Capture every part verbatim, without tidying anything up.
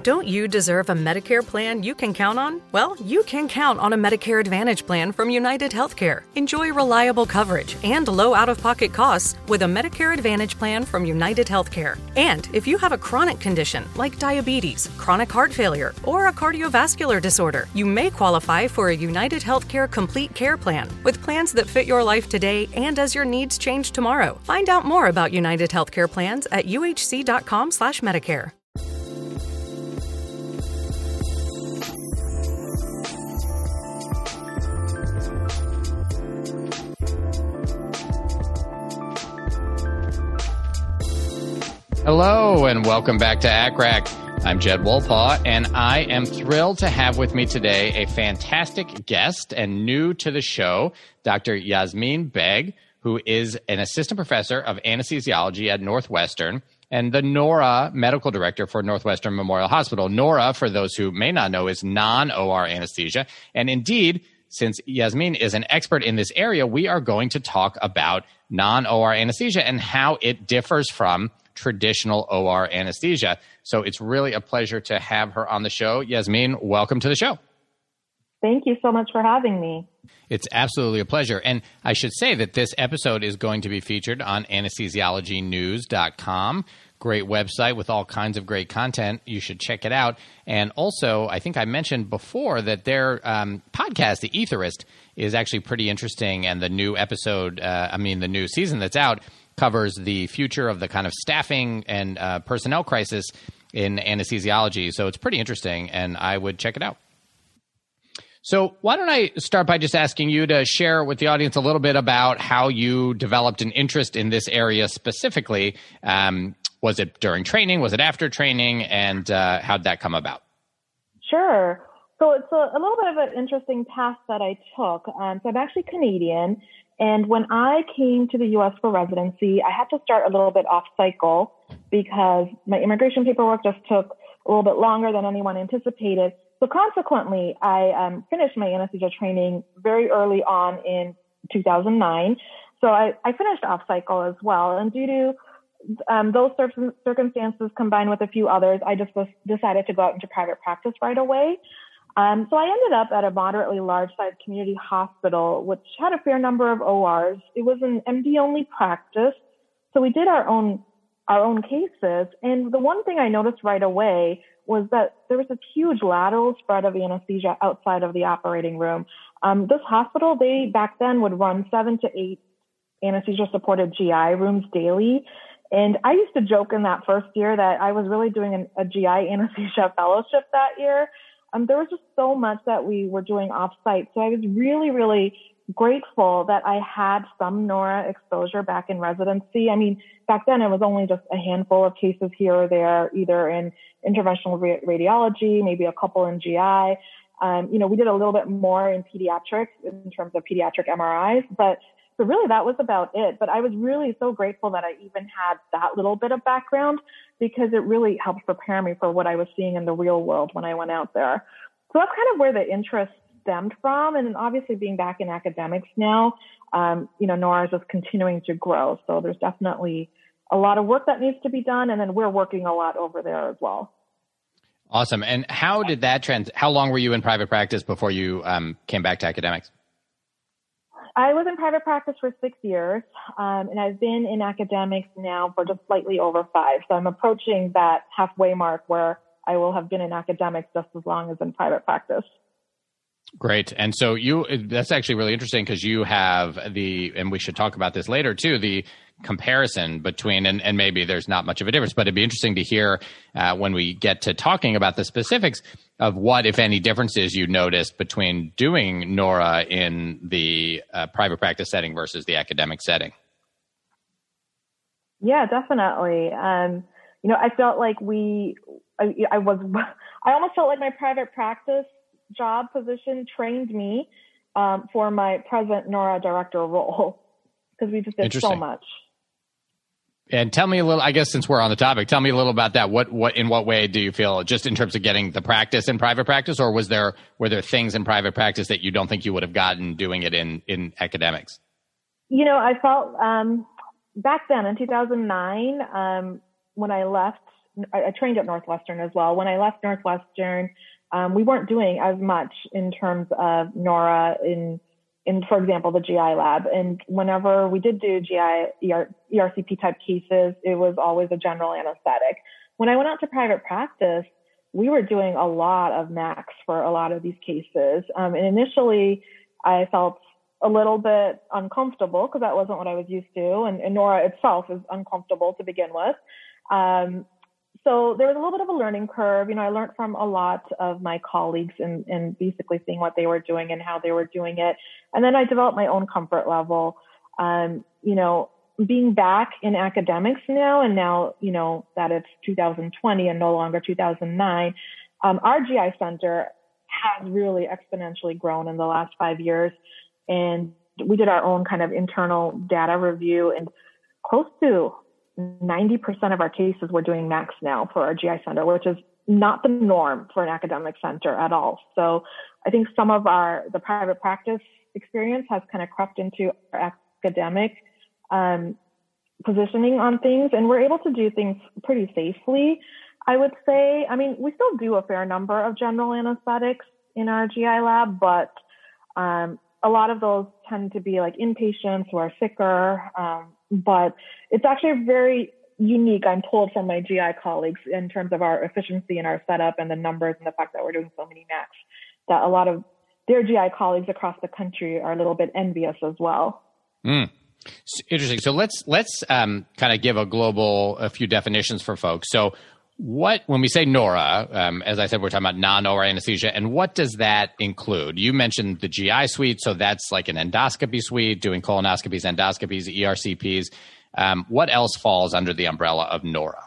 Don't you deserve a Medicare plan you can count on? Well, you can count on a Medicare Advantage plan from United Healthcare. Enjoy reliable coverage and low out-of-pocket costs with a Medicare Advantage plan from United Healthcare. And if you have a chronic condition like diabetes, chronic heart failure, or a cardiovascular disorder, you may qualify for a United Healthcare Complete Care plan with plans that fit your life today and as your needs change tomorrow. Find out more about United Healthcare plans at U H C dot com slash Medicare. Hello and welcome back to A C R A C. I'm Jed Wolpaw, and I am thrilled to have with me today a fantastic guest and new to the show, Doctor Yasmeen Beg, who is an assistant professor of anesthesiology at Northwestern and the NORA medical director for Northwestern Memorial Hospital. NORA, for those who may not know, is non-O R anesthesia. And indeed, since Yasmeen is an expert in this area, we are going to talk about non-O R anesthesia and how it differs from traditional O R anesthesia. So it's really a pleasure to have her on the show. Yasmeen, welcome to the show. Thank you so much for having me. It's absolutely a pleasure. And I should say that this episode is going to be featured on anesthesiology news dot com. Great website with all kinds of great content. You should check it out. And also, I think I mentioned before that their um, podcast, The Etherist, is actually pretty interesting. And the new episode, uh, I mean, the new season that's out, covers the future of the kind of staffing and uh, personnel crisis in anesthesiology. So it's pretty interesting, and I would check it out. So why don't I start by just asking you to share with the audience a little bit about how you developed an interest in this area specifically. Um, was it during training? Was it after training? And uh, how'd that come about? Sure. So it's a, a little bit of an interesting path that I took. Um, so I'm actually Canadian. And when I came to the U S for residency, I had to start a little bit off cycle because my immigration paperwork just took a little bit longer than anyone anticipated. So consequently, I um, finished my anesthesia training very early on in two thousand nine. So I, I finished off cycle as well. And due to um, those cir- circumstances combined with a few others, I just was, decided to go out into private practice right away. Um, so I ended up at a moderately large-sized community hospital, which had a fair number of O Rs. It was an M D-only practice, so we did our own our own cases. And the one thing I noticed right away was that there was a huge lateral spread of anesthesia outside of the operating room. Um, this hospital, they back then would run seven to eight anesthesia-supported G I rooms daily. And I used to joke in that first year that I was really doing an, a G I anesthesia fellowship that year. Um, there was just so much that we were doing off-site. So I was really, really grateful that I had some NORA exposure back in residency. I mean, back then it was only just a handful of cases here or there, either in interventional ra- radiology, maybe a couple in G I. Um, you know, we did a little bit more in pediatrics in terms of pediatric M R Is, but so really that was about it. But I was really so grateful that I even had that little bit of background because it really helped prepare me for what I was seeing in the real world when I went out there. So that's kind of where the interest stemmed from. And then obviously being back in academics now, um, you know, NORA is just continuing to grow. So there's definitely a lot of work that needs to be done. And then we're working a lot over there as well. Awesome. And how did that trans, how long were you in private practice before you um, came back to academics? I was in private practice for six years, um, and I've been in academics now for just slightly over five. So I'm approaching that halfway mark where I will have been in academics just as long as in private practice. Great. And so you, that's actually really interesting because you have the, and we should talk about this later too, the comparison between, and, and maybe there's not much of a difference, but it'd be interesting to hear uh, when we get to talking about the specifics of what, if any, differences you noticed between doing NORA in the uh, private practice setting versus the academic setting. Yeah, definitely. Um, you know, I felt like we, I, I was, I almost felt like my private practice job position trained me um, for my present NORA director role because we just did so much. And tell me a little, I guess since we're on the topic, tell me a little about that. What, what, in what way do you feel, just in terms of getting the practice in private practice, or was there, were there things in private practice that you don't think you would have gotten doing it in, in academics? You know, I felt, um, back then in two thousand nine, um, when I left I, I trained at Northwestern as well. When I left Northwestern, um, we weren't doing as much in terms of NORA in, in, for example, the G I lab. And whenever we did do G I, E R, E R C P type cases, it was always a general anesthetic. When I went out to private practice, we were doing a lot of M A Cs for a lot of these cases. Um, and initially, I felt a little bit uncomfortable because that wasn't what I was used to. And, and NORA itself is uncomfortable to begin with. Um, so there was a little bit of a learning curve. You know, I learned from a lot of my colleagues and, and basically seeing what they were doing and how they were doing it. And then I developed my own comfort level. Um, you know, being back in academics now, and now, you know, that it's two thousand twenty and no longer two thousand nine, um, our G I center has really exponentially grown in the last five years. And we did our own kind of internal data review, and close to ninety percent of our cases we're doing M A Cs now for our G I center, which is not the norm for an academic center at all. So I think some of our, the private practice experience has kind of crept into our academic um, positioning on things, and we're able to do things pretty safely, I would say. I mean, we still do a fair number of general anesthetics in our G I lab, but um, a lot of those tend to be like inpatients who are sicker, um, but it's actually very unique, I'm told from my G I colleagues, in terms of our efficiency and our setup and the numbers and the fact that we're doing so many M A Cs, that a lot of their G I colleagues across the country are a little bit envious as well. Mm. Interesting. So let's let's um, kind of give a global, a few definitions for folks. So what, when we say NORA, um, as I said, we're talking about non-O R anesthesia, and what does that include? You mentioned the G I suite, so that's like an endoscopy suite, doing colonoscopies, endoscopies, E R C Ps. Um, what else falls under the umbrella of NORA?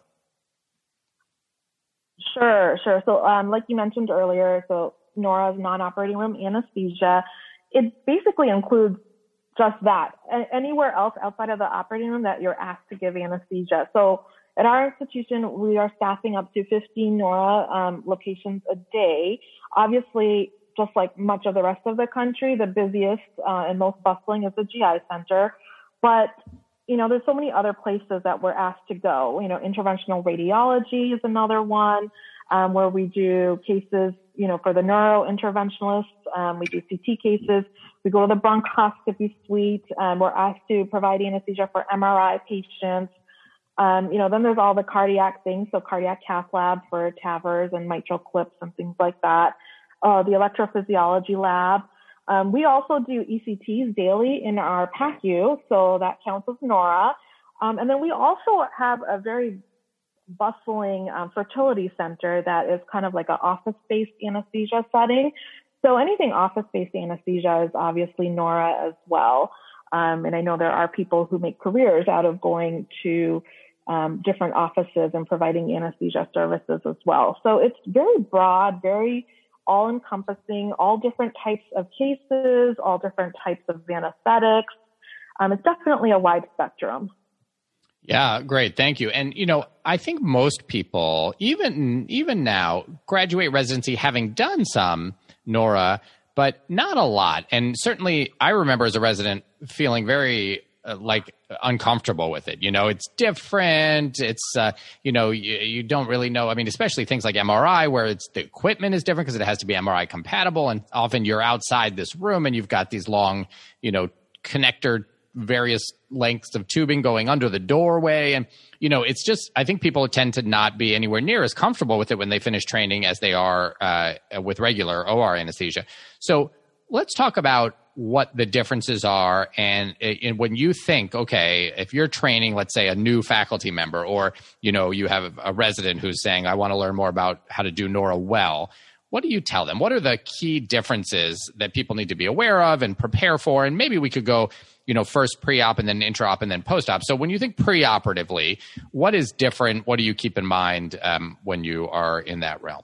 Sure, sure. So um, like you mentioned earlier, so NORA is non-operating room anesthesia. It basically includes just that. Anywhere else outside of the operating room that you're asked to give anesthesia. So at our institution, we are staffing up to fifteen NORA um, locations a day. Obviously, just like much of the rest of the country, the busiest uh, and most bustling is the G I center. But, you know, there's so many other places that we're asked to go. You know, interventional radiology is another one um, where we do cases, you know, for the neurointerventionists. Um, we do C T cases. We go to the bronchoscopy suite. Um, we're asked to provide anesthesia for M R I patients. Um, you know, then there's all the cardiac things. So cardiac cath lab for T A V Rs and mitral clips and things like that. Uh, the electrophysiology lab. Um, we also do E C Ts daily in our P A C U. So that counts as NORA. Um, and then we also have a very bustling um, fertility center that is kind of like an office-based anesthesia setting. So anything office-based anesthesia is obviously NORA as well. Um, and I know there are people who make careers out of going to um, different offices and providing anesthesia services as well. So it's very broad, very all-encompassing, all different types of cases, all different types of anesthetics. Um, it's definitely a wide spectrum. Yeah, great. Thank you. And, you know, I think most people, even even now, graduate residency having done some NORA, but not a lot. And certainly I remember as a resident feeling very uh, like uncomfortable with it. You know, it's different. It's, uh, you know, you, you don't really know. I mean, especially things like M R I where it's the equipment is different because it has to be M R I compatible. And often you're outside this room and you've got these long, you know, connector various lengths of tubing going under the doorway. And, you know, it's just, I think people tend to not be anywhere near as comfortable with it when they finish training as they are uh, with regular O R anesthesia. So let's talk about what the differences are. And, and when you think, okay, if you're training, let's say a new faculty member, or, you know, you have a resident who's saying, I want to learn more about how to do NORA well, what do you tell them? What are the key differences that people need to be aware of and prepare for? And maybe we could go, you know, first pre-op and then intra-op and then post-op. So when you think pre-operatively, what is different? What do you keep in mind um, when you are in that realm?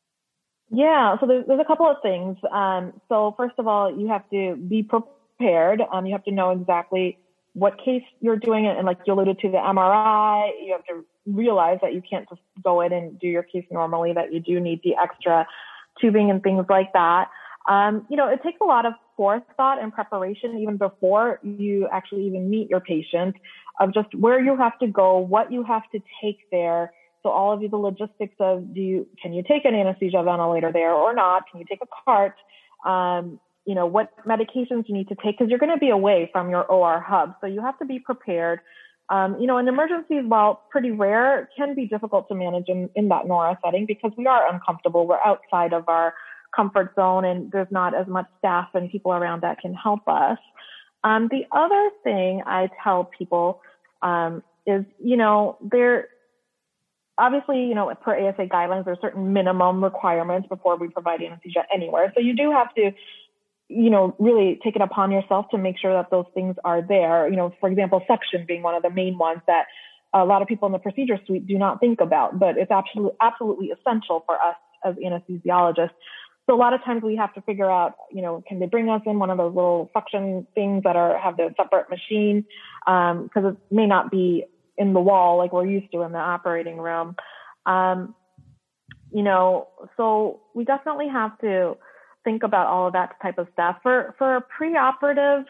Yeah, so there's, there's a couple of things. Um, so first of all, you have to be prepared. Um, you have to know exactly what case you're doing it. And like you alluded to the M R I, you have to realize that you can't just go in and do your case normally, that you do need the extra tubing and things like that. Um, you know, it takes a lot of forethought and preparation even before you actually even meet your patient, of just where you have to go, what you have to take there, So all of the logistics of do you, can you take an anesthesia ventilator there or not? Can you take a cart? Um, you know, what medications you need to take because you're going to be away from your O R hub. So you have to be prepared. Um, you know, in emergencies, while pretty rare, can be difficult to manage in, in that NORA setting because we are uncomfortable. We're outside of our comfort zone and there's not as much staff and people around that can help us. Um, the other thing I tell people um, is, you know, there obviously, you know, per A S A guidelines, there's certain minimum requirements before we provide anesthesia anywhere. So you do have to, you know, really take it upon yourself to make sure that those things are there. You know, for example, suction being one of the main ones that a lot of people in the procedure suite do not think about, but it's absolutely, absolutely essential for us as anesthesiologists. So a lot of times we have to figure out, you know, can they bring us in one of those little suction things that are, have the separate machine? Um, cause it may not be in the wall like we're used to in the operating room. Um, you know, so we definitely have to think about all of that type of stuff. For, for preoperative,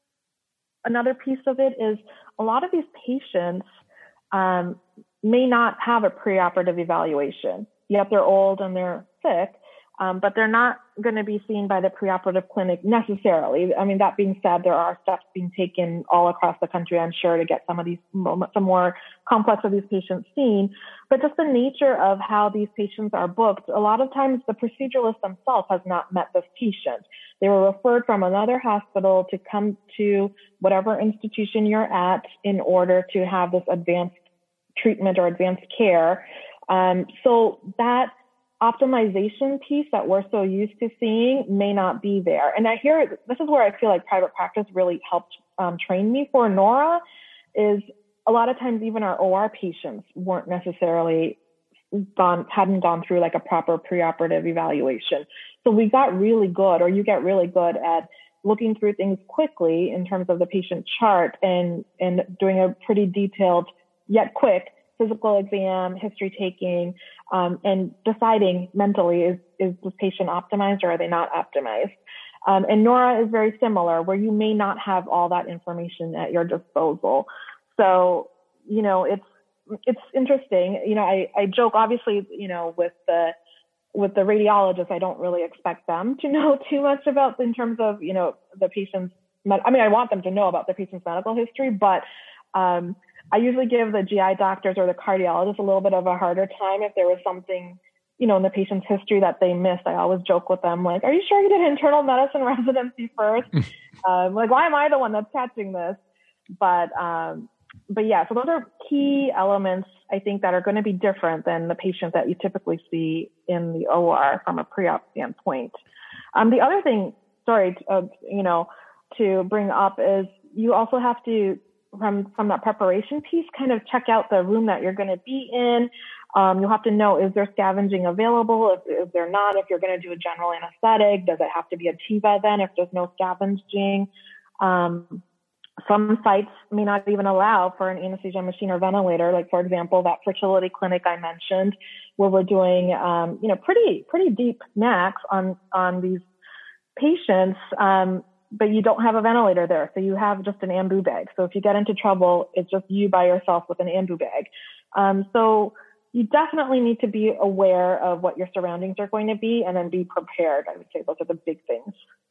another piece of it is a lot of these patients um, may not have a preoperative evaluation, yet they're old and they're sick, um, but they're not going to be seen by the preoperative clinic necessarily. I mean, that being said, there are steps being taken all across the country, I'm sure, to get some of these, some more complex of these patients seen. But just the nature of how these patients are booked, a lot of times the proceduralist themselves has not met this patient. They were referred from another hospital to come to whatever institution you're at in order to have this advanced treatment or advanced care. Um, so that optimization piece that we're so used to seeing may not be there. And I hear, this is where I feel like private practice really helped um, train me for NORA, is a lot of times even our O R patients weren't necessarily gone, hadn't gone through like a proper preoperative evaluation. So we got really good, or you get really good at looking through things quickly in terms of the patient chart and, and doing a pretty detailed yet quick physical exam, history taking, um, and deciding mentally, is, is this patient optimized or are they not optimized? Um, and NORA is very similar, where you may not have all that information at your disposal. So, you know, it's, it's interesting. You know, I, I joke, obviously, you know, with the, with the radiologists, I don't really expect them to know too much about in terms of, you know, the patient's, med- I mean, I want them to know about the patient's medical history, but, um, I usually give the G I doctors or the cardiologists a little bit of a harder time if there was something, you know, in the patient's history that they missed. I always joke with them, like, are you sure you did internal medicine residency first? um, like, why am I the one that's catching this? But, um, but yeah, so those are key elements, I think, that are going to be different than the patient that you typically see in the O R from a pre-op standpoint. Um, the other thing, sorry, uh, you know, to bring up is you also have to, from, from that preparation piece, kind of check out the room that you're going to be in. Um, you'll have to know, is there scavenging available? If, if they're not, if you're going to do a general anesthetic, does it have to be a T V A then if there's no scavenging? Um, some sites may not even allow for an anesthesia machine or ventilator. Like, for example, that fertility clinic I mentioned, where we're doing, um, you know, pretty, pretty deep N A Cs on, on these patients. Um, but you don't have a ventilator there. So you have just an ambu bag. So if you get into trouble, it's just you by yourself with an ambu bag. Um, so you definitely need to be aware of what your surroundings are going to be and then be prepared. I would say those are the big things.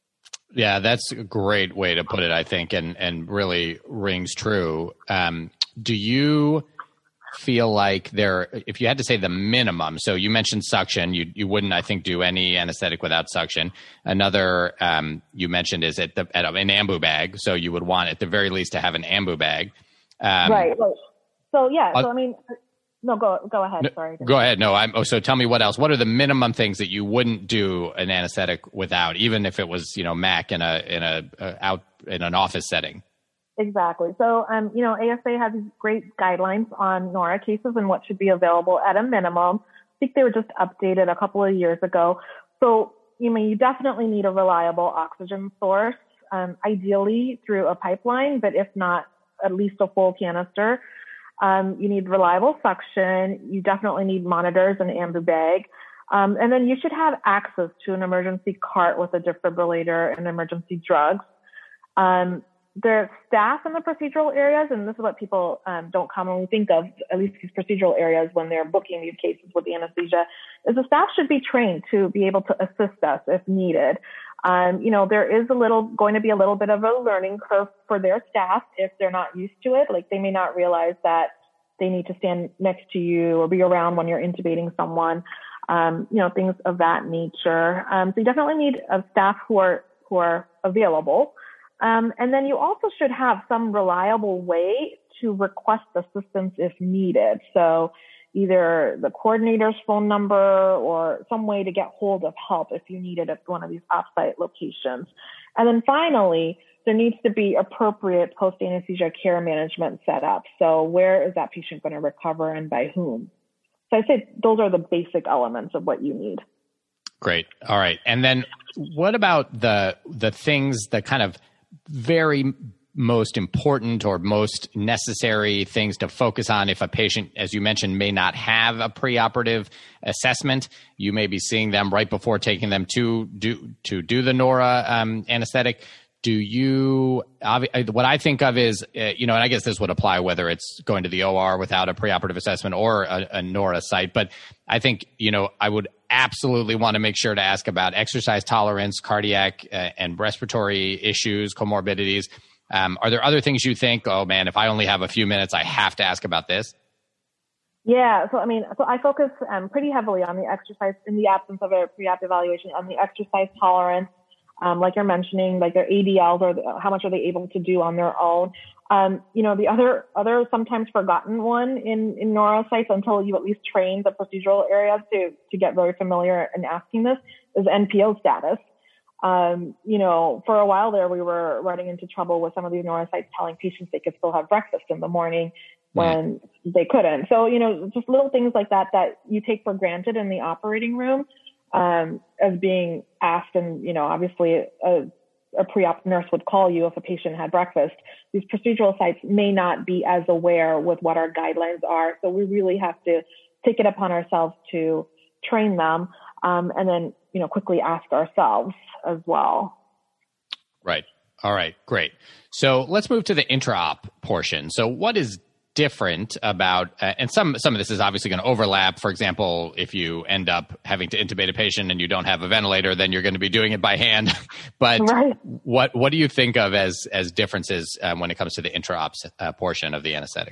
Yeah, that's a great way to put it, I think, and, and really rings true. Um, do you feel like there, if you had to say the minimum, so you mentioned suction, you you wouldn't, I think, do any anesthetic without suction. Another um, you mentioned is at, the, at an ambu bag, so you would want at the very least to have an ambu bag. Um, right, right. So yeah, uh, so I mean, no, go go ahead. No, Sorry. Go ahead. No, I'm. Oh, so tell me what else. What are the minimum things that you wouldn't do an anesthetic without, even if it was, you know, M A C in a in a, a out in an office setting? Exactly. So, um, you know, A S A has these great guidelines on NORA cases and what should be available at a minimum. I think they were just updated a couple of years ago. So, you mean, you definitely need a reliable oxygen source, um, ideally through a pipeline, but if not, at least a full canister. Um, you need reliable suction. You definitely need monitors and ambu bag. Um, and then you should have access to an emergency cart with a defibrillator and emergency drugs. Um, there's staff in the procedural areas, and this is what people um, don't commonly think of, at least these procedural areas when they're booking these cases with the anesthesia, is the staff should be trained to be able to assist us if needed. Um, you know, there is a little, going to be a little bit of a learning curve for their staff if they're not used to it. Like they may not realize that they need to stand next to you or be around when you're intubating someone, um, you know, things of that nature. Um, so you definitely need a staff who are, who are available. Um, and then you also should have some reliable way to request assistance if needed. So either the coordinator's phone number or some way to get hold of help if you need it at one of these offsite locations. And then finally, there needs to be appropriate post-anesthesia care management set up. So where is that patient going to recover and by whom? So I'd say those are the basic elements of what you need. Great. All right. And then what about the the things, the kind of very most important or most necessary things to focus on if a patient, as you mentioned, may not have a preoperative assessment? You may be seeing them right before taking them to do to do the Nora um, anesthetic. Do you, what I think of is, uh, you know, and I guess this would apply whether it's going to the O R without a preoperative assessment or a, a Nora site, but I think, you know, I would absolutely want to make sure to ask about exercise tolerance, cardiac uh, and respiratory issues, comorbidities. Um, are there other things you think, oh man, if I only have a few minutes, I have to ask about this? Yeah. So, I mean, so I focus um, pretty heavily on the exercise in the absence of a pre-op evaluation on the exercise tolerance. Um, like you're mentioning, like their A D Ls or the, how much are they able to do on their own? Um, you know, the other, other sometimes forgotten one in, in Nora sites until you at least train the procedural areas to, to get very familiar in asking this is N P O status. Um, you know, for a while there, we were running into trouble with some of these Nora sites telling patients they could still have breakfast in the morning when mm. they couldn't. So, you know, just little things like that, that you take for granted in the operating room. Um, as being asked, and, you know, obviously a, a pre-op nurse would call you if a patient had breakfast. These procedural sites may not be as aware with what our guidelines are. So we really have to take it upon ourselves to train them, um, and then, you know, quickly ask ourselves as well. Right. All right. Great. So let's move to the intra-op portion. So what is different about, uh, and some some of this is obviously going to overlap. For example, if you end up having to intubate a patient and you don't have a ventilator, then you're going to be doing it by hand. But right. what what do you think of as as differences um, when it comes to the intra-ops uh, portion of the anesthetic?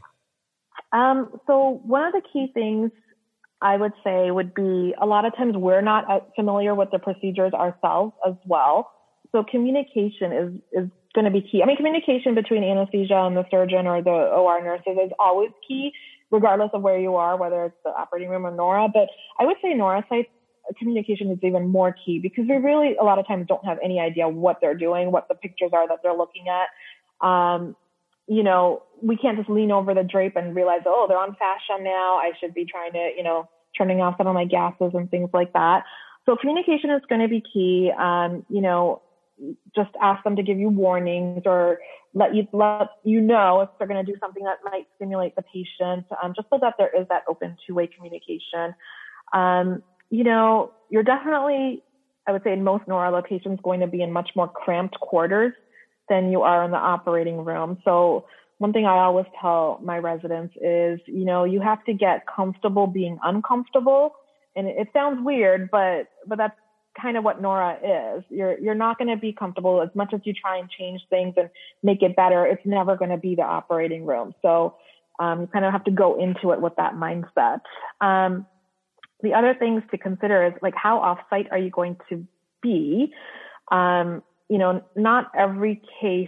Um, so one of the key things I would say would be a lot of times we're not familiar with the procedures ourselves as well. So communication is is going to be key. I mean, communication between anesthesia and the surgeon or the O R nurses is always key, regardless of where you are, whether it's the operating room or Nora. But I would say Nora sites communication is even more key because we really, a lot of times, don't have any idea what they're doing, what the pictures are that they're looking at. Um, you know, we can't just lean over the drape and realize, oh, they're on fascia now. I should be trying to, you know, turning off some of my gases and things like that. So communication is going to be key. Um, you know, just ask them to give you warnings or let you let you know if they're going to do something that might stimulate the patient, um, just so that there is that open two-way communication. Um, you know, you're definitely, I would say in most Nora locations, going to be in much more cramped quarters than you are in the operating room. So one thing I always tell my residents is, you know, you have to get comfortable being uncomfortable. And it, it sounds weird, but but that's kind of what Nora is. You're you're not going to be comfortable as much as you try and change things and make it better. It's never going to be the operating room. So um, you kind of have to go into it with that mindset. Um, the other things to consider is like how off-site are you going to be? Um, you know, not every case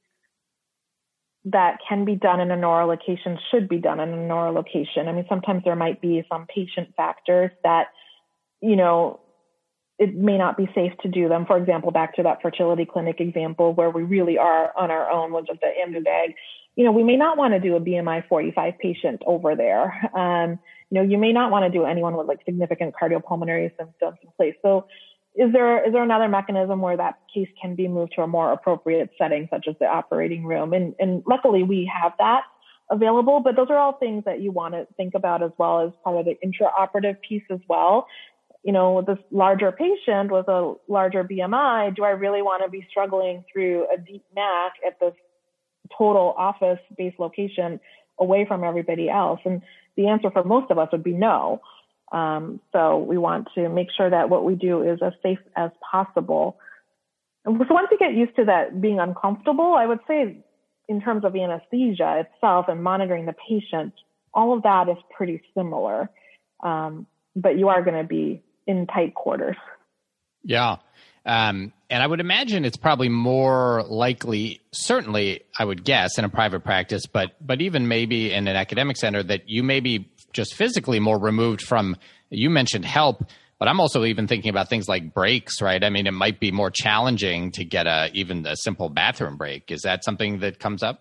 that can be done in a Nora location should be done in a Nora location. I mean, sometimes there might be some patient factors that, you know, it may not be safe to do them. For example, back to that fertility clinic example where we really are on our own with just the Ambu-Bag. You know, we may not want to do a B M I forty-five patient over there. Um, you know, you may not want to do anyone with like significant cardiopulmonary symptoms in place. So is there, is there another mechanism where that case can be moved to a more appropriate setting, such as the operating room? And, and luckily we have that available, but those are all things that you want to think about as well as part of the intraoperative piece as well. You know, with this larger patient with a larger B M I, do I really want to be struggling through a deep M A C at this total office-based location away from everybody else? And the answer for most of us would be no. Um, so we want to make sure that what we do is as safe as possible. And so once you get used to that being uncomfortable, I would say in terms of anesthesia itself and monitoring the patient, all of that is pretty similar. Um, but you are going to be in tight quarters. Yeah. Um, and I would imagine it's probably more likely, certainly I would guess in a private practice, but but even maybe in an academic center, that you may be just physically more removed from, you mentioned help, but I'm also even thinking about things like breaks, right? I mean, it might be more challenging to get a even a simple bathroom break. Is that something that comes up?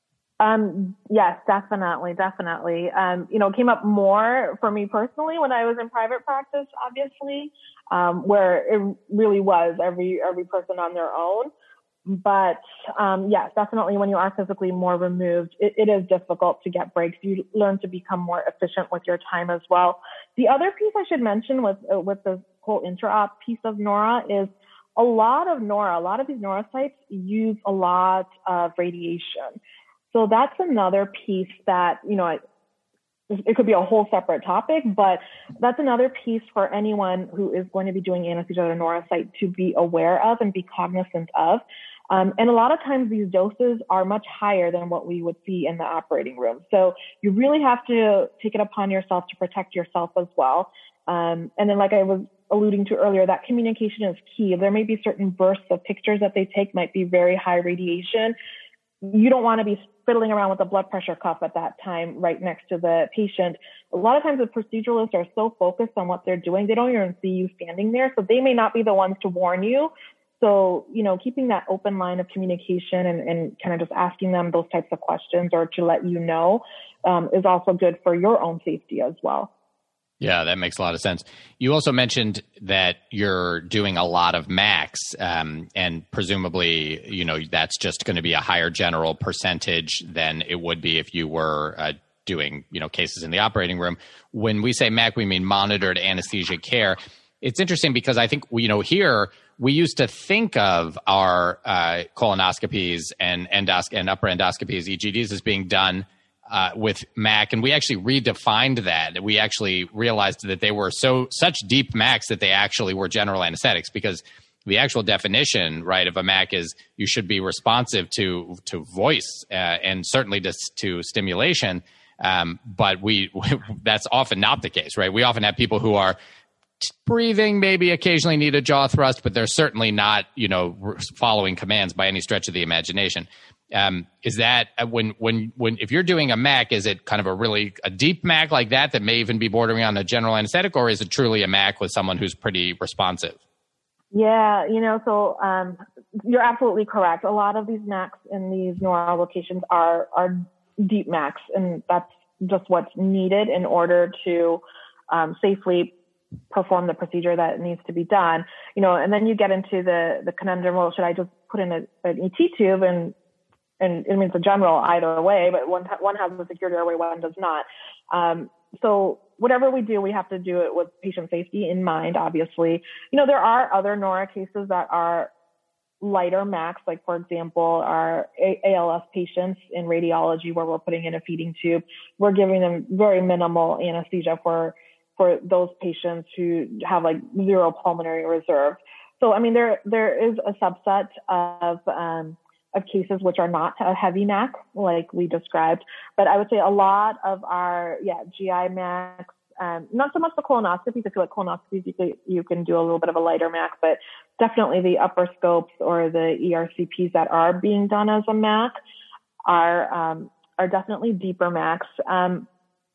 Um, yes, definitely, definitely. Um, you know, it came up more for me personally when I was in private practice, obviously, um, where it really was every every person on their own. But um, yes, definitely when you are physically more removed, it, it is difficult to get breaks. You learn to become more efficient with your time as well. The other piece I should mention with uh, with the whole intra-op piece of NORA is a lot of NORA, a lot of these NORA sites use a lot of radiation. So that's another piece that, you know, it, it could be a whole separate topic, but that's another piece for anyone who is going to be doing anesthesia at a NORA site to be aware of and be cognizant of. Um, and a lot of times these doses are much higher than what we would see in the operating room. So you really have to take it upon yourself to protect yourself as well. Um, and then like I was alluding to earlier, that communication is key. There may be certain bursts of pictures that they take might be very high radiation. You don't want to be fiddling around with a blood pressure cuff at that time right next to the patient. A lot of times the proceduralists are so focused on what they're doing, they don't even see you standing there. So they may not be the ones to warn you. So, you know, keeping that open line of communication and, and kind of just asking them those types of questions or to let you know um, is also good for your own safety as well. Yeah, that makes a lot of sense. You also mentioned that you're doing a lot of M A Cs, um, and presumably, you know, that's just going to be a higher general percentage than it would be if you were uh, doing, you know, cases in the operating room. When we say M A C, we mean monitored anesthesia care. It's interesting because I think, you know, here we used to think of our uh, colonoscopies and endos- and upper endoscopies, E G Ds, as being done Uh, with M A C, and we actually redefined that. We actually realized that they were so such deep M A Cs that they actually were general anesthetics, because the actual definition, right, of a M A C is you should be responsive to to voice uh, and certainly to, to stimulation. Um, but we that's often not the case, right? We often have people who are breathing, maybe occasionally need a jaw thrust, but they're certainly not, you know, following commands by any stretch of the imagination. Um, is that when, when, when, if you're doing a M A C, is it kind of a really, a deep M A C like that, that may even be bordering on a general anesthetic, or is it truly a M A C with someone who's pretty responsive? Yeah, you know, so, um, you're absolutely correct. A lot of these M A Cs in these NORA locations are, are deep M A Cs, and that's just what's needed in order to, um, safely perform the procedure that needs to be done, you know, and then you get into the, the conundrum, well, should I just put in a, an E T tube and, and it means a general either way, but one, one has a secured airway, one does not. Um, so whatever we do, we have to do it with patient safety in mind, obviously. You know, there are other NORA cases that are lighter M A Cs, like, for example, our A L S patients in radiology where we're putting in a feeding tube. We're giving them very minimal anesthesia for for those patients who have like zero pulmonary reserve. So, I mean, there there is a subset of um, of cases which are not a heavy M A C, like we described. But I would say a lot of our, yeah, G I M A Cs, um, not so much the colonoscopies. I feel like colonoscopies, you can, you can do a little bit of a lighter M A C, but definitely the upper scopes or the E R C Ps that are being done as a M A C are, um, are definitely deeper M A Cs. Um,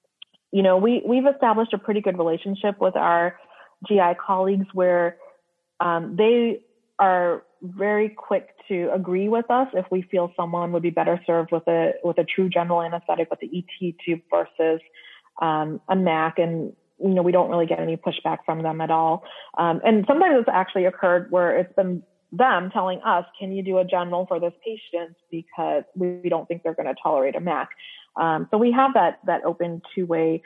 you know, we, we've established a pretty good relationship with our G I colleagues where um, they are very quick to agree with us if we feel someone would be better served with a with a true general anesthetic with the E T tube versus um, a M A C, and you know we don't really get any pushback from them at all. Um, and sometimes it's actually occurred where it's been them telling us, "Can you do a general for this patient because we, we don't think they're going to tolerate a M A C." Um, so we have that that open two-way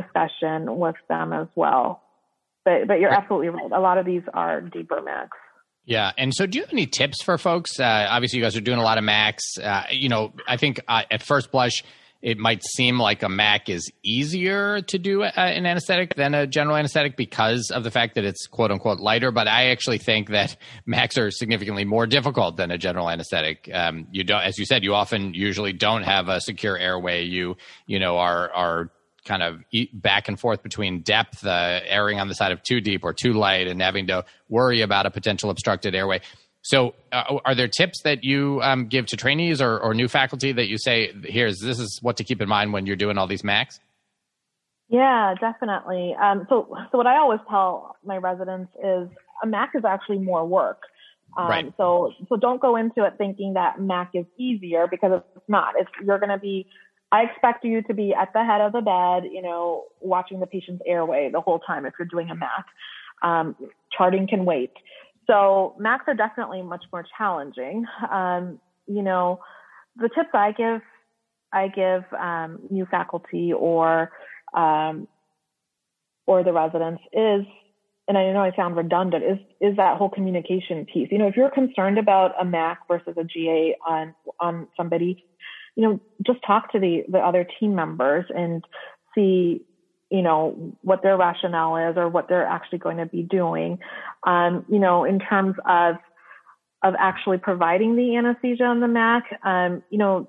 discussion with them as well. But but you're absolutely right. A lot of these are deeper M A Cs. Yeah. And so do you have any tips for folks? Uh, obviously, you guys are doing a lot of M A Cs. Uh, you know, I think uh, at first blush, it might seem like a M A C is easier to do uh, an anesthetic than a general anesthetic because of the fact that it's quote unquote lighter. But I actually think that M A Cs are significantly more difficult than a general anesthetic. Um, you don't, as you said, you often usually don't have a secure airway. You, you know, are, are kind of back and forth between depth, uh, erring on the side of too deep or too light, and having to worry about a potential obstructed airway. So uh, are there tips that you um, give to trainees or, or new faculty that you say, here's, this is what to keep in mind when you're doing all these M A Cs? Yeah, definitely. Um, so, so what I always tell my residents is a M A C is actually more work. Um, right. So, so don't go into it thinking that M A C is easier, because it's not. It's, you're going to be, I expect you to be at the head of the bed, you know, watching the patient's airway the whole time if you're doing a M A C. Um, charting can wait. So M A Cs are definitely much more challenging. Um, you know, the tips I give, I give um, new faculty or um, or the residents is, and I know I sound redundant, is is that whole communication piece. You know, if you're concerned about a M A C versus a G A on on somebody, you know, just talk to the the other team members and see, you know, what their rationale is or what they're actually going to be doing. Um, you know, in terms of, of actually providing the anesthesia on the M A C, um, you know,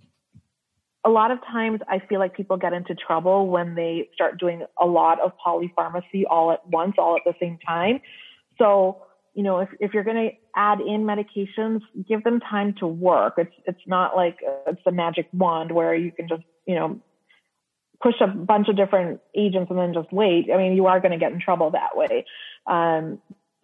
a lot of times I feel like people get into trouble when they start doing a lot of polypharmacy all at once, all at the same time. So, you know, if, if you're going to add in medications, give them time to work. It's, it's not like it's a magic wand where you can just, you know, push a bunch of different agents and then just wait. I mean, you are going to get in trouble that way. Um,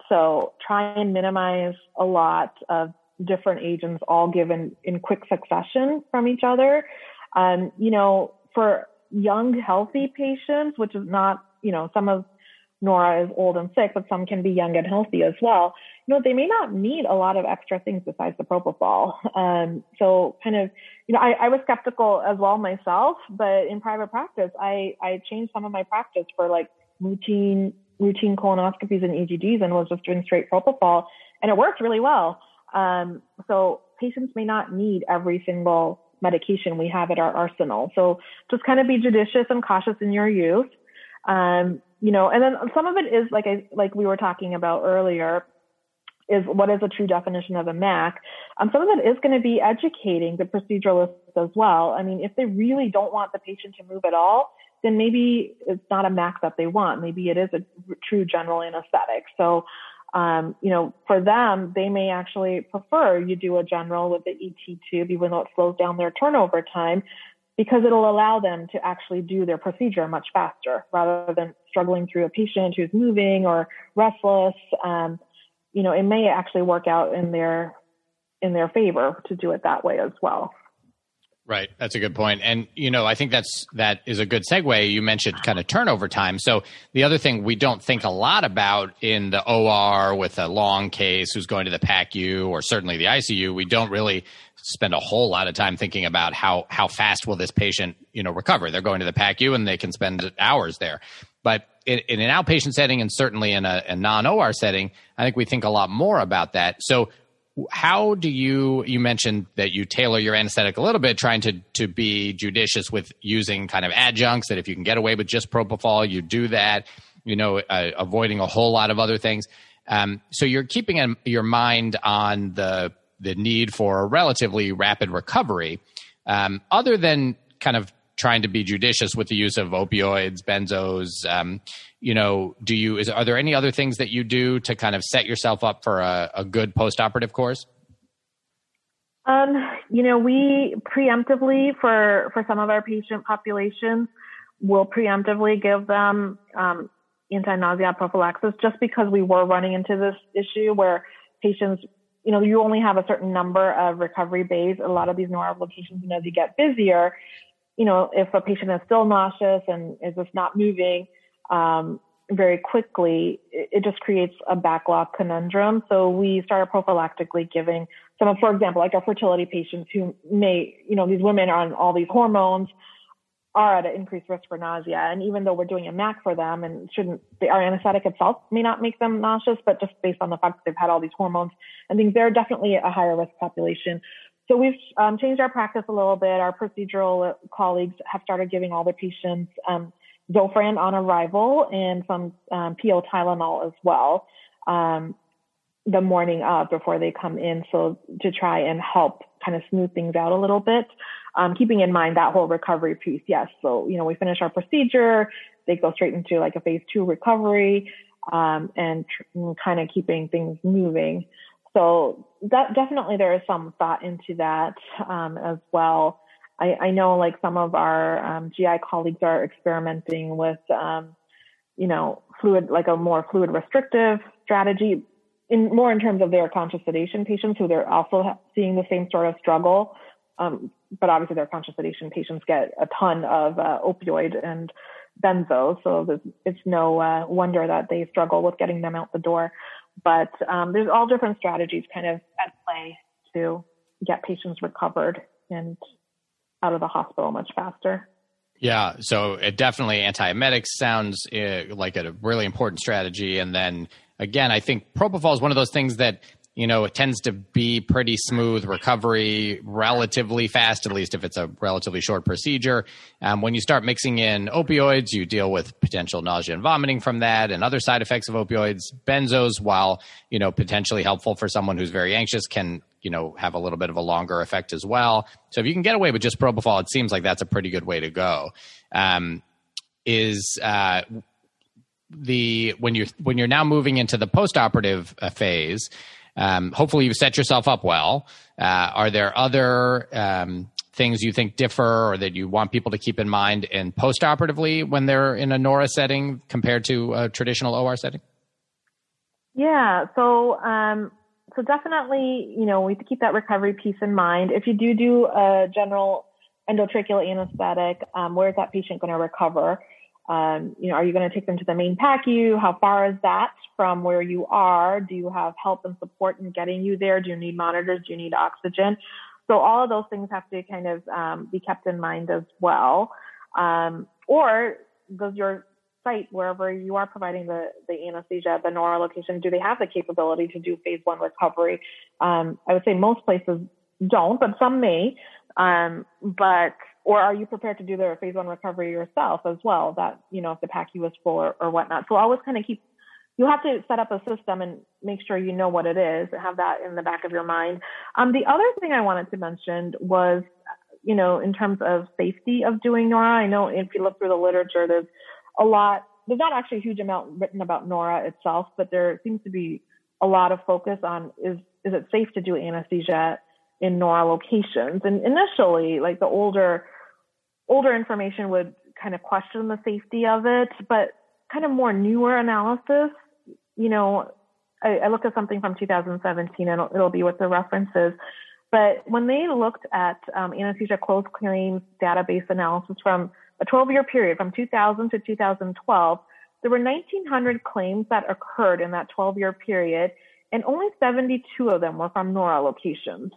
so try and minimize a lot of different agents all given in quick succession from each other. Um, you know, for young, healthy patients, which is not, you know, some of Nora is old and sick, but some can be young and healthy as well. You know, they may not need a lot of extra things besides the propofol. Um, so kind of, you know, I, I was skeptical as well myself, but in private practice, I, I changed some of my practice for like routine, routine colonoscopies and E G Ds and was just doing straight propofol, and it worked really well. Um, so patients may not need every single medication we have at our arsenal. So just kind of be judicious and cautious in your use. Um, you know, and then some of it is like I, like we were talking about earlier, is what is a true definition of a M A C. Um, some of it is going to be educating the proceduralists as well. I mean, if they really don't want the patient to move at all, then maybe it's not a M A C that they want. Maybe it is a true general anesthetic. So, um, you know, for them, they may actually prefer you do a general with the E T tube, even though it slows down their turnover time, because it'll allow them to actually do their procedure much faster rather than struggling through a patient who's moving or restless. Um, you know, it may actually work out in their, in their favor to do it that way as well. Right. That's a good point. And, you know, I think that's, that is a good segue. You mentioned kind of turnover time. So the other thing we don't think a lot about in the O R with a long case who's going to the P A C U or certainly the I C U, we don't really spend a whole lot of time thinking about how, how fast will this patient, you know, recover. They're going to the P A C U and they can spend hours there. But in, in an outpatient setting and certainly in a, a non-O R setting, I think we think a lot more about that. So how do you, you mentioned that you tailor your anesthetic a little bit, trying to, to be judicious with using kind of adjuncts, that if you can get away with just propofol, you do that, you know, uh, avoiding a whole lot of other things. Um, so you're keeping in, your mind on the, the need for a relatively rapid recovery, um, other than kind of trying to be judicious with the use of opioids, benzos. Um, you know, do you, is, are there any other things that you do to kind of set yourself up for a, a good post-operative course? Um, you know, we preemptively for, for some of our patient populations, will preemptively give them, um, anti-nausea prophylaxis, just because we were running into this issue where patients, you know, you only have a certain number of recovery bays. A lot of these neuro locations, and as you get busier, you know, if a patient is still nauseous and is just not moving um, very quickly, it, it just creates a backlog conundrum. So we started prophylactically giving some of, for example, like our fertility patients who may, you know, these women are on all these hormones. are at an increased risk for nausea. And even though we're doing a M A C for them and shouldn't, our anesthetic itself may not make them nauseous, but just based on the fact that they've had all these hormones and things, they're definitely a higher risk population. So we've um, changed our practice a little bit. Our procedural colleagues have started giving all their patients um, Zofran on arrival and some um, P O Tylenol as well um, the morning of before they come in. So to try and help kind of smooth things out a little bit. Um, keeping in mind that whole recovery piece, yes. So, you know, we finish our procedure, they go straight into like a phase two recovery, um, and tr- kind of keeping things moving. So that definitely there is some thought into that, um, as well. I, I know like some of our, um, G I colleagues are experimenting with, um, you know, fluid, like a more fluid restrictive strategy in more in terms of their conscious sedation patients who they're also ha- seeing the same sort of struggle. Um, but obviously their conscious sedation patients get a ton of uh, opioid and benzos. So it's no uh, wonder that they struggle with getting them out the door. But um, there's all different strategies kind of at play to get patients recovered and out of the hospital much faster. Yeah, so it definitely antiemetics sounds uh, like a really important strategy. And then again, I think propofol is one of those things that, you know, it tends to be pretty smooth recovery, relatively fast, at least if it's a relatively short procedure. Um, when you start mixing in opioids, you deal with potential nausea and vomiting from that and other side effects of opioids. Benzos, while, you know, potentially helpful for someone who's very anxious, can, you know, have a little bit of a longer effect as well. So if you can get away with just propofol, it seems like that's a pretty good way to go. Um, is uh, the when you're when you're now moving into the postoperative uh, phase. Um, hopefully you've set yourself up well. Uh, are there other um, things you think differ or that you want people to keep in mind in postoperatively when they're in a NORA setting compared to a traditional O R setting? Yeah, so um, so definitely, you know, we have to keep that recovery piece in mind. If you do do a general endotracheal anesthetic, um, where is that patient going to recover? Um, you know, are you going to take them to the main P A C U? How far is that from where you are? Do you have help and support in getting you there? Do you need monitors? Do you need oxygen? So all of those things have to kind of um, be kept in mind as well. Um, or does your site, wherever you are providing the, the anesthesia at the NORA location, do they have the capability to do phase one recovery? Um, I would say most places don't, but some may. Um, but Or are you prepared to do the phase one recovery yourself as well? That, you know, if the P A C U is full or, or whatnot. So always kind of keep, you have to set up a system and make sure you know what it is, have that in the back of your mind. Um, the other thing I wanted to mention was, you know, in terms of safety of doing NORA, I know if you look through the literature, there's a lot, there's not actually a huge amount written about NORA itself, but there seems to be a lot of focus on, is, is it safe to do anesthesia in NORA locations? And initially, like the older, older information would kind of question the safety of it, but kind of more newer analysis, you know, I, I looked at something from two thousand seventeen and it'll, it'll be with the references, but when they looked at um, anesthesia closed claims database analysis from a twelve year period from two thousand to two thousand twelve, there were nineteen hundred claims that occurred in that twelve year period, and only seventy-two of them were from NORA locations.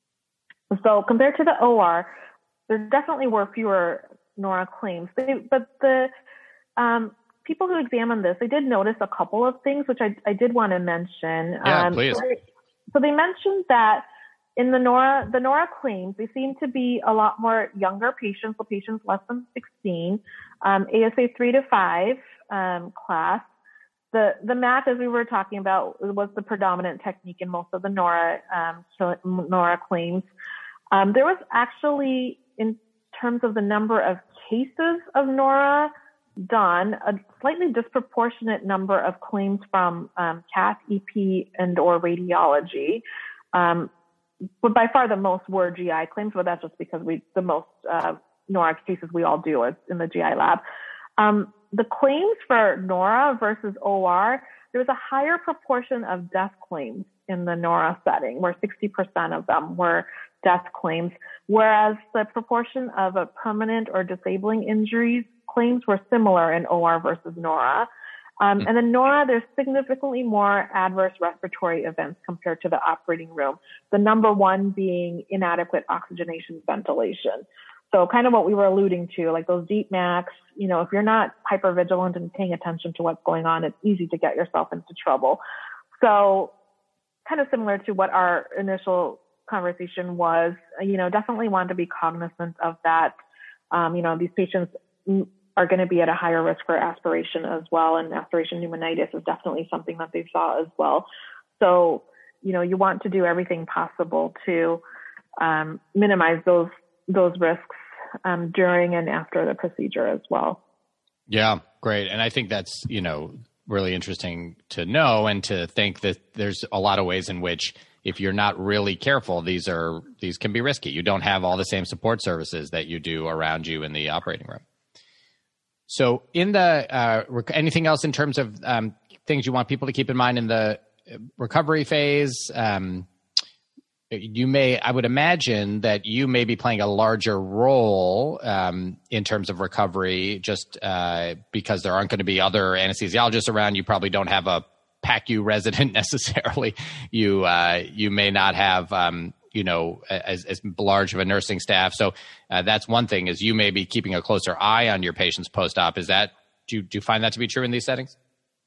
So compared to the O R, there definitely were fewer NORA claims. They, but the um, people who examined this, they did notice a couple of things, which I, I did want to mention. Yeah, um, please. So they, so they mentioned that in the NORA, the NORA claims, they seem to be a lot more younger patients, so patients less than sixteen, um, A S A three to five um, class. The, the M A C, as we were talking about, was the predominant technique in most of the NORA, um, NORA claims. Um, there was actually, in terms of the number of cases of NORA done, a slightly disproportionate number of claims from um, cath, E P, and or radiology. Um, but by far the most were G I claims, but that's just because we the most uh, NORA cases we all do is in the G I lab. Um, the claims for NORA versus O R, there was a higher proportion of death claims in the NORA setting, where sixty percent of them were death claims, whereas the proportion of a permanent or disabling injuries claims were similar in O R versus NORA. Um, and in NORA, there's significantly more adverse respiratory events compared to the operating room, the number one being inadequate oxygenation ventilation. So kind of what we were alluding to, like those deep macs, you know, if you're not hypervigilant and paying attention to what's going on, it's easy to get yourself into trouble. So kind of similar to what our initial conversation was, you know, definitely want to be cognizant of that. Um, you know, these patients are going to be at a higher risk for aspiration as well. And aspiration pneumonitis is definitely something that they saw as well. So, you know, you want to do everything possible to um, minimize those those risks um, during and after the procedure as well. Yeah, great. And I think that's, you know, really interesting to know and to think that there's a lot of ways in which if you're not really careful, these are these can be risky. You don't have all the same support services that you do around you in the operating room. So in the uh, rec- anything else in terms of um, things you want people to keep in mind in the recovery phase? Um, you may, I would imagine that you may be playing a larger role um, in terms of recovery just uh, because there aren't going to be other anesthesiologists around. You probably don't have a P A C U resident necessarily. You uh, you may not have um, you know as, as large of a nursing staff. So uh, that's one thing, is you may be keeping a closer eye on your patients post-op. Is that do you, do you find that to be true in these settings?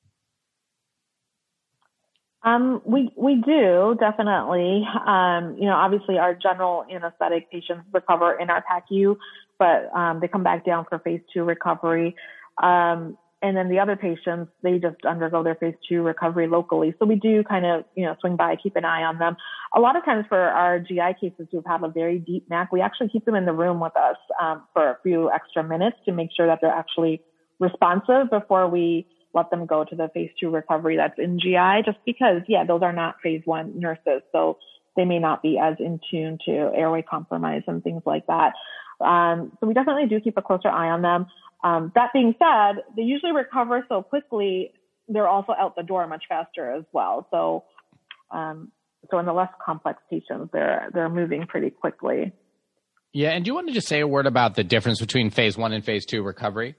Um, we, we do definitely, um, you know, obviously our general anesthetic patients recover in our P A C U, but, um, they come back down for phase two recovery. Um, and then the other patients, they just undergo their phase two recovery locally. So we do kind of, you know, swing by, keep an eye on them. A lot of times for our G I cases who've had a very deep M A C, we actually keep them in the room with us, um, for a few extra minutes to make sure that they're actually responsive before we let them go to the phase two recovery that's in G I, just because, yeah, those are not phase one nurses. So they may not be as in tune to airway compromise and things like that. Um, so we definitely do keep a closer eye on them. Um, that being said, they usually recover so quickly, they're also out the door much faster as well. So, um, so in the less complex patients, they're, they're moving pretty quickly. Yeah. And do you want to just say a word about the difference between phase one and phase two recovery?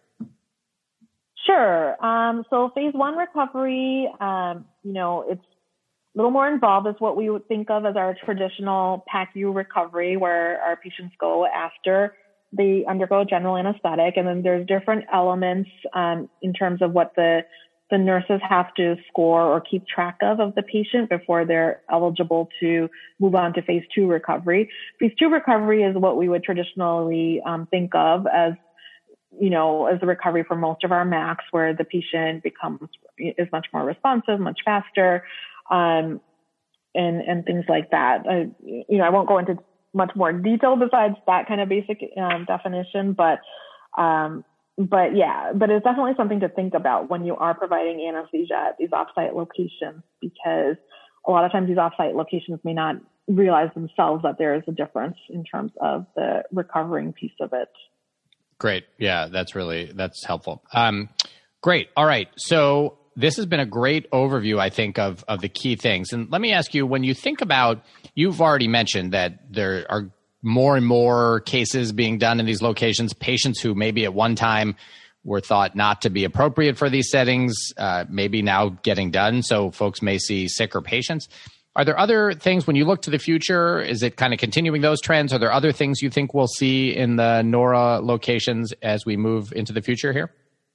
Sure. Um, so phase one recovery, um, you know, it's a little more involved. It's what we would think of as our traditional P A C U recovery, where our patients go after they undergo general anesthetic. And then there's different elements um, in terms of what the the nurses have to score or keep track of of the patient before they're eligible to move on to phase two recovery. Phase two recovery is what we would traditionally um, think of as you know, as the recovery for most of our M A Cs, where the patient becomes, is much more responsive, much faster, um, and, and things like that. I, you know, I won't go into much more detail besides that kind of basic um, definition, but, um, but yeah, but it's definitely something to think about when you are providing anesthesia at these offsite locations, because a lot of times these offsite locations may not realize themselves that there is a difference in terms of the recovering piece of it. Great. Yeah, that's really, that's helpful. Um, great. All right. So this has been a great overview, I think, of, of the key things. And let me ask you, when you think about, you've already mentioned that there are more and more cases being done in these locations, patients who maybe at one time were thought not to be appropriate for these settings, uh, maybe now getting done. So folks may see sicker patients. Are there other things when you look to the future? Is it kind of continuing those trends? Are there other things you think we'll see in the NORA locations as we move into the future here?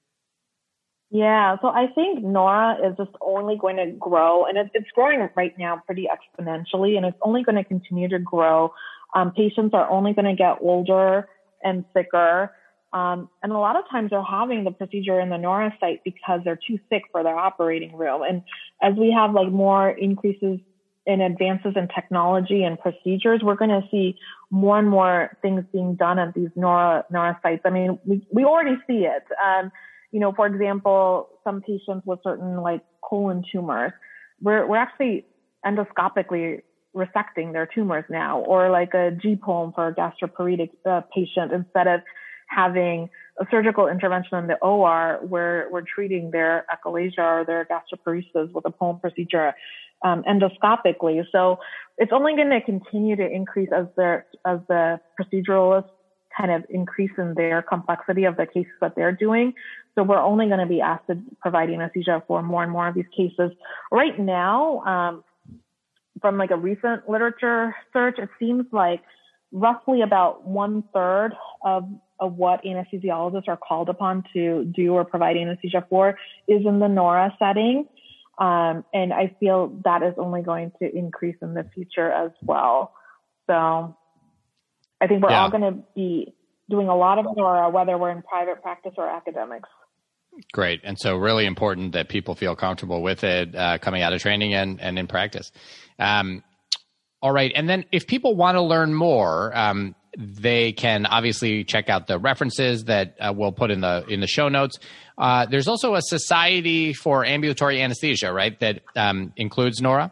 Yeah, so I think NORA is just only going to grow, and it, it's growing right now pretty exponentially, and it's only going to continue to grow. Um, patients are only going to get older and sicker. Um, and a lot of times they're having the procedure in the NORA site because they're too sick for their operating room. And as we have like more increases in advances in technology and procedures, we're going to see more and more things being done at these NORA, NORA sites. I mean, we, we already see it. Um, you know, for example, some patients with certain like colon tumors, we're, we're actually endoscopically resecting their tumors now, or like a G P O M for a gastroparetic uh, patient, instead of having a surgical intervention in the O R where we're treating their achalasia or their gastroparesis with a P O M procedure um, endoscopically. So it's only going to continue to increase as the as the proceduralists kind of increase in their complexity of the cases that they're doing. So we're only going to be asked to provide anesthesia for more and more of these cases. Right now, um, from like a recent literature search, it seems like roughly about one third of, of what anesthesiologists are called upon to do or provide anesthesia for is in the Nora setting. Um, and I feel that is only going to increase in the future as well. So I think we're yeah. all going to be doing a lot of Nora, whether we're in private practice or academics. Great. And so really important that people feel comfortable with it uh, coming out of training and, and in practice. Um, all right. And then if people want to learn more, um, they can obviously check out the references that uh, we'll put in the in the show notes. Uh, there's also a Society for Ambulatory Anesthesia, right, that um, includes Nora?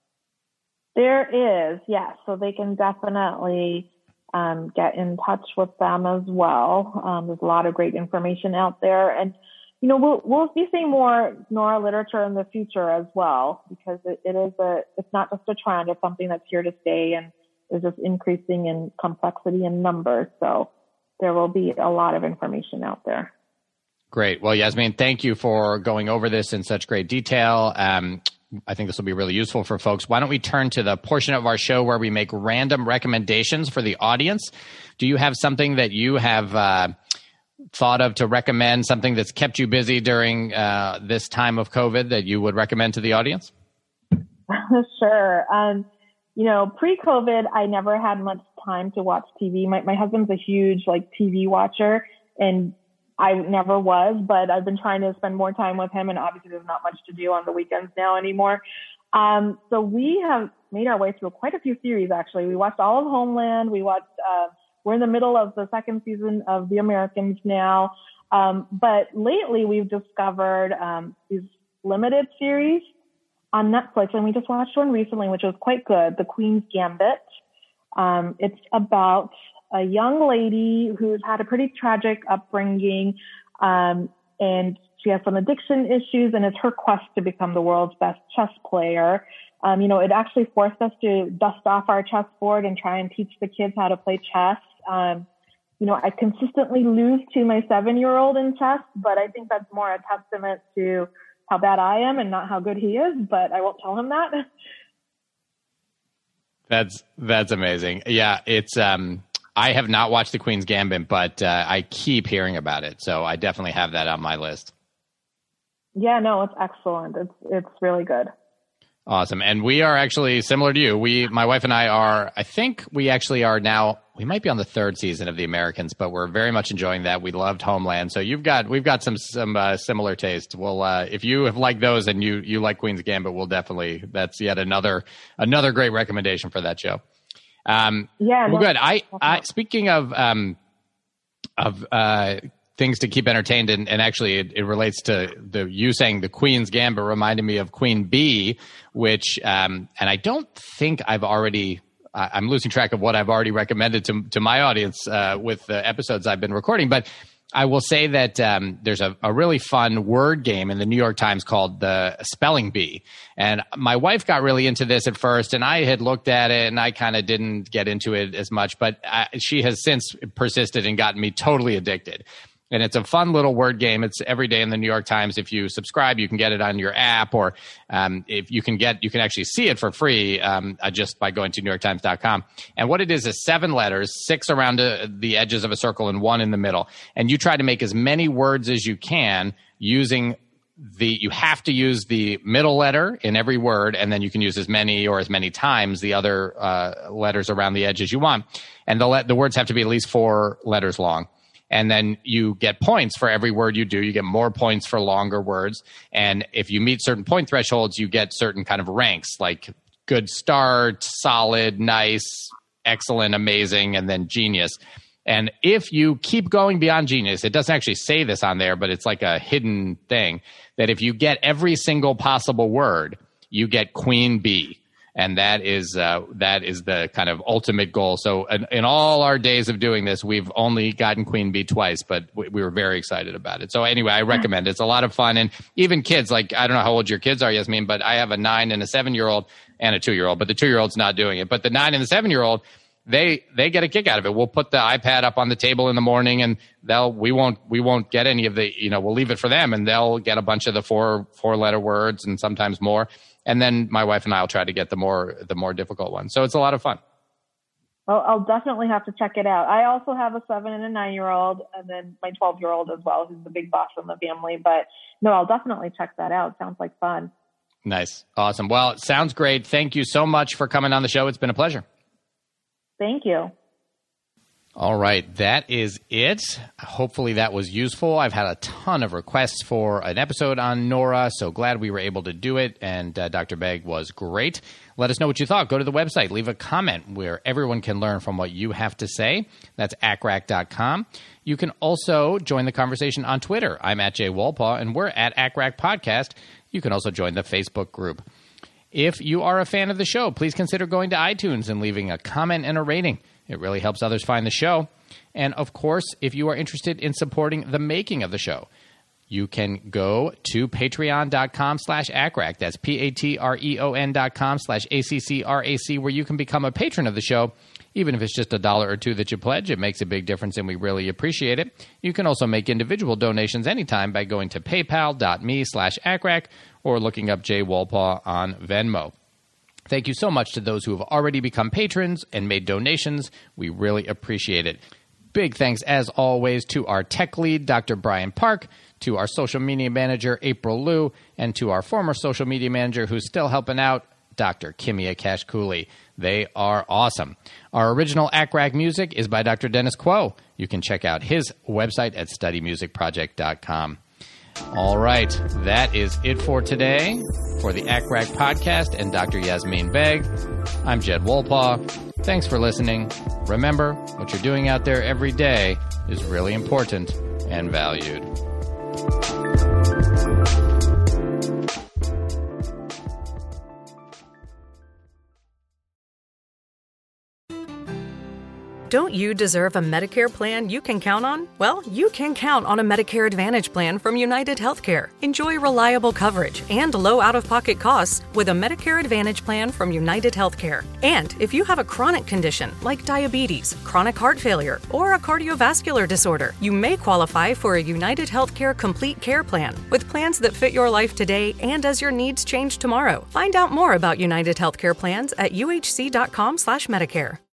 There is, yes. So they can definitely um, get in touch with them as well. Um, there's a lot of great information out there. And, you know, we'll, we'll be seeing more Nora literature in the future as well, because it, it is a, it's not just a trend, it's something that's here to stay, and is just increasing in complexity and numbers. So there will be a lot of information out there. Great. Well, Yasmin, thank you for going over this in such great detail. Um, I think this will be really useful for folks. Why don't we turn to the portion of our show where we make random recommendations for the audience? Do you have something that you have uh, thought of to recommend, something that's kept you busy during uh, this time of COVID that you would recommend to the audience? Sure. Um, You know, pre-COVID, I never had much time to watch T V. My, my husband's a huge, like, T V watcher, and I never was, but I've been trying to spend more time with him, and obviously there's not much to do on the weekends now anymore. Um, so we have made our way through quite a few series, actually. We watched all of Homeland. We watched, uh, we're in the middle of the second season of The Americans now. Um, but lately we've discovered um, these limited series on Netflix, and we just watched one recently, which was quite good, The Queen's Gambit. Um, it's about a young lady who's had a pretty tragic upbringing, um, and she has some addiction issues, and it's her quest to become the world's best chess player. Um, you know, it actually forced us to dust off our chessboard and try and teach the kids how to play chess. Um, you know, I consistently lose to my seven-year-old in chess, but I think that's more a testament to how bad I am and not how good he is, but I won't tell him that. That's, that's amazing. Yeah. It's, um, I have not watched The Queen's Gambit, but, uh, I keep hearing about it. So I definitely have that on my list. Yeah, no, it's excellent. It's, it's really good. Awesome. And we are actually similar to you. We, my wife and I are, I think we actually are now, we might be on the third season of The Americans, but we're very much enjoying that. We loved Homeland. So you've got, we've got some, some, uh, similar tastes. We'll, uh, if you have liked those and you, you like Queen's Gambit, we'll definitely, that's yet another, another great recommendation for that show. Um, yeah. Well, no, good. I, I, speaking of, um, of, uh, things to keep entertained, and, and actually it, it relates to the you saying The Queen's Gambit reminded me of Queen Bee, which um and I don't think I've already uh, I'm losing track of what I've already recommended to to my audience uh with the episodes I've been recording, but I will say that um there's a, a really fun word game in the New York Times called the Spelling Bee, and my wife got really into this at first, and I had looked at it and I kind of didn't get into it as much, but uh, she has since persisted and gotten me totally addicted. And it's a fun little word game. It's every day in the New York Times. If you subscribe, you can get it on your app, or um, if you can get, you can actually see it for free um, uh, just by going to new york times dot com. And what it is is seven letters, six around uh, the edges of a circle and one in the middle. And you try to make as many words as you can using the, you have to use the middle letter in every word, and then you can use as many or as many times the other uh, letters around the edge as you want. And the, le- the words have to be at least four letters long. And then you get points for every word you do. You get more points for longer words. And if you meet certain point thresholds, you get certain kind of ranks, like good start, solid, nice, excellent, amazing, and then genius. And if you keep going beyond genius, it doesn't actually say this on there, but it's like a hidden thing, that if you get every single possible word, you get Queen Bee. And that is uh, that is the kind of ultimate goal. So in, in all our days of doing this, we've only gotten Queen Bee twice, but we, we were very excited about it. So anyway, I recommend it. It's a lot of fun. And even kids, like, I don't know how old your kids are, Yasmin, but I have a nine and a seven-year-old and a two-year-old, but the two-year-old's not doing it. But the nine and the seven-year-old, they they get a kick out of it. We'll put the iPad up on the table in the morning, and they'll we won't we won't get any of the, you know, we'll leave it for them, and they'll get a bunch of the four four letter words and sometimes more. And then my wife and I will try to get the more the more difficult ones. So it's a lot of fun. Well, I'll definitely have to check it out. I also have a seven and a nine-year-old, and then my twelve-year-old as well, who's the big boss in the family. But no, I'll definitely check that out. Sounds like fun. Nice. Awesome. Well, it sounds great. Thank you so much for coming on the show. It's been a pleasure. Thank you. All right, that is it. Hopefully that was useful. I've had a ton of requests for an episode on Nora, so glad we were able to do it, and uh, Doctor Begg was great. Let us know what you thought. Go to the website, leave a comment where everyone can learn from what you have to say. That's A C R A C dot com. You can also join the conversation on Twitter. I'm at Jay Wolpaw, and we're at A C R A C Podcast. You can also join the Facebook group. If you are a fan of the show, please consider going to iTunes and leaving a comment and a rating. It really helps others find the show. And, of course, if you are interested in supporting the making of the show, you can go to patreon.com slash ACRAC. That's P-A-T-R-E-O-N dot com slash A-C-C-R-A-C, where you can become a patron of the show. Even if it's just a dollar or two that you pledge, it makes a big difference, and we really appreciate it. You can also make individual donations anytime by going to paypal.me slash ACRAC or looking up Jay Wolpaw on Venmo. Thank you so much to those who have already become patrons and made donations. We really appreciate it. Big thanks, as always, to our tech lead, Doctor Brian Park, to our social media manager, April Liu, and to our former social media manager who's still helping out, Doctor Kimia Cash-Cooley. They are awesome. Our original A C R A C music is by Doctor Dennis Quo. You can check out his website at study music project dot com. All right, that is it for today. For the A C R A C podcast and Doctor Yasmin Beg, I'm Jed Wolpaw. Thanks for listening. Remember, what you're doing out there every day is really important and valued. Don't you deserve a Medicare plan you can count on? Well, you can count on a Medicare Advantage plan from United Healthcare. Enjoy reliable coverage and low out-of-pocket costs with a Medicare Advantage plan from United Healthcare. And if you have a chronic condition like diabetes, chronic heart failure, or a cardiovascular disorder, you may qualify for a United Healthcare Complete Care Plan with plans that fit your life today and as your needs change tomorrow. Find out more about United Healthcare plans at U H C dot com slash Medicare.